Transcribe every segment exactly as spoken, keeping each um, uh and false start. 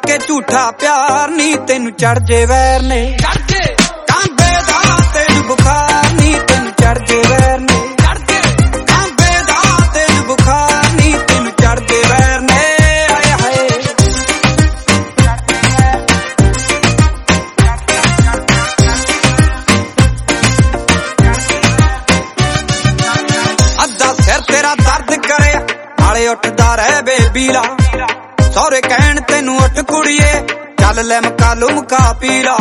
के झूठा प्यार नी तेनू चढ़ जे वैर ने कांबे दा तेनू बुखार नी तेनू चढ़ जे वैर ने कांबे दा तेनू बुखार नी तेनू चढ़ जे वैर ने आए हाय अद्धा सिर तेरा दर्द करे नाले उठदा रह बेबीला सौरे कहण तेनू उठ कुड़िए चल ले मका लुमका पी ला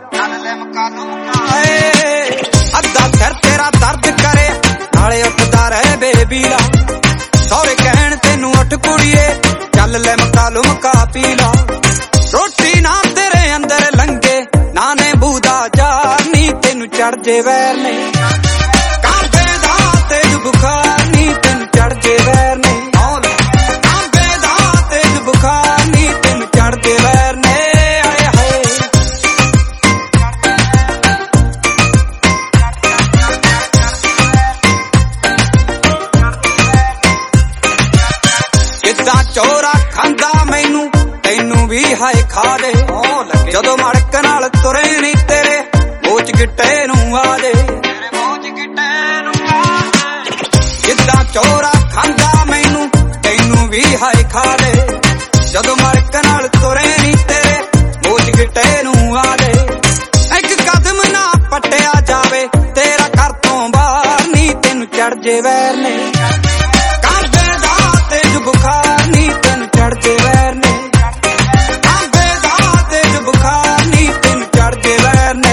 अद्धा सिर तेरा दर्द करे नाले उठदा रहे बेबीला सौरे कहण तेनू उठ कुड़िए चल ले मका लुमका पी ला रोटी ना तेरे अंदर लंगे ना ने बूदा जार नी तेनू चढ़ जे वैर ने कांबे दा तेज बुखार नी तेनू चढ़ जे वैर ने बुखार नी तेनू चढ़ जे वैर ने आए हाय किद्दां चोरा खांदा मैनू तैनू भी हाय खा दे जदों मड़क नाल तुरे नी तेरे मोच गिट्टे नू आ दे किद्दां चोरा खांदा मैनू तैनू भी हाय खा दे जदों मड़क नाल तुरे नी तेरे मोच गिट्टे नू आ दे एक कदम ना पट्टिया जावे तेरा घर तो बाहर नी तेनू चढ़ जे वैर ने कांबे दा तेज बुखार नी तेनू चढ़ जे वैर ने कांबे दा तेज बुखार नी तेनू चढ़ जे वैर ने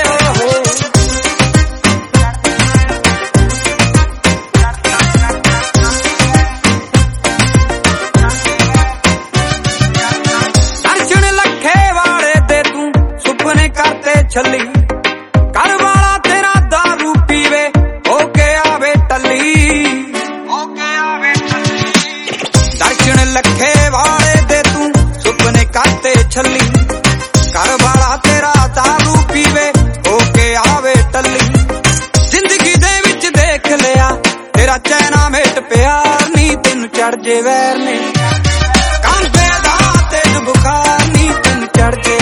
छली घर वाला तेरा दारू पीवे होके आवे टली दर्शन लखे वाले दे तू सुपने करते छली घर वाला तेरा दारू पीवे होके आवे टली जिंदगी दे विच देख लिया तेरा चैना मेट प्यार नी तेनू चढ़ जे वैर ने कांबे दा तेज बुखार नी तेनू चढ़ जे